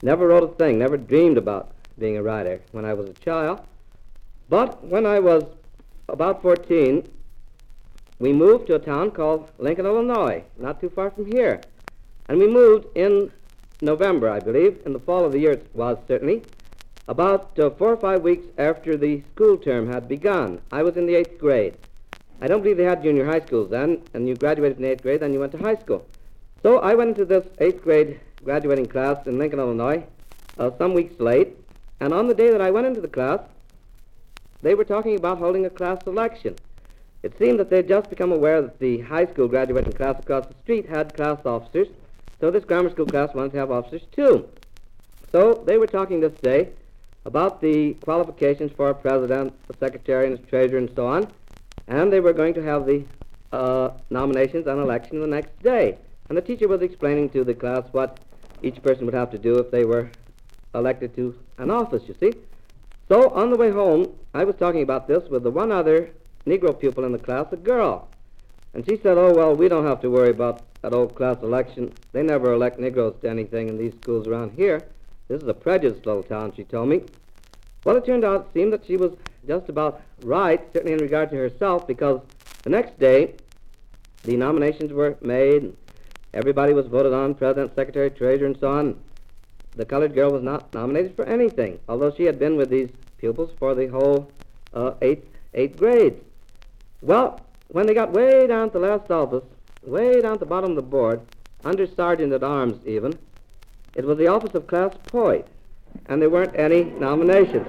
Never wrote a thing, never dreamed about being a writer when I was a child. But when I was about 14, we moved to a town called Lincoln, Illinois, not too far from here. And we moved in November, I believe, in the fall of the year it was certainly, about 4 or 5 weeks after the school term had begun. I was in the 8th grade. I don't believe they had junior high schools then, and you graduated in the 8th grade, then you went to high school. So I went into this 8th grade graduating class in Lincoln, Illinois, some weeks late, and on the day that I went into the class, they were talking about holding a class selection. It seemed that they'd just become aware that the high school graduating class across the street had class officers, so this grammar school class wanted to have officers too. So they were talking this day about the qualifications for a president, a secretary, and a treasurer, and so on, and they were going to have the nominations and election the next day. And the teacher was explaining to the class what each person would have to do if they were elected to an office, you see. So on the way home, I was talking about this with the one other Negro pupil in the class, a girl. And she said, oh, well, we don't have to worry about that old class election. They never elect Negroes to anything in these schools around here. This is a prejudiced little town, she told me. Well, it turned out, it seemed that she was just about right, certainly in regard to herself, because the next day, the nominations were made, and everybody was voted on, president, secretary, treasurer, and so on. The colored girl was not nominated for anything, although she had been with these pupils for the whole eighth grade. Well, when they got way down to the last office, way down at the bottom of the board, under sergeant at arms even, it was the office of class poet, and there weren't any nominations.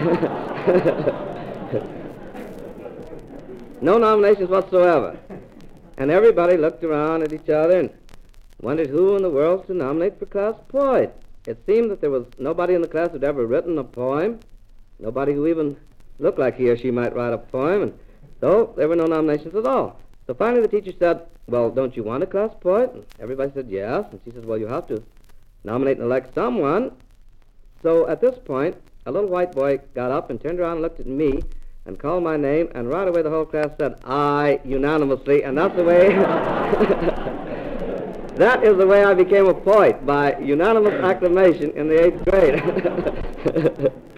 No nominations whatsoever. And everybody looked around at each other and wondered who in the world to nominate for class poet. It seemed that there was nobody in the class who'd ever written a poem, nobody who even looked like he or she might write a poem, and so there were no nominations at all. So finally the teacher said, well, don't you want a class poet? And everybody said yes, and she said, well, you have to nominate and elect someone. So at this point, a little white boy got up and turned around and looked at me and called my name, and right away the whole class said, aye, unanimously, and that's the way... That is the way I became a poet, by unanimous acclamation in the 8th grade.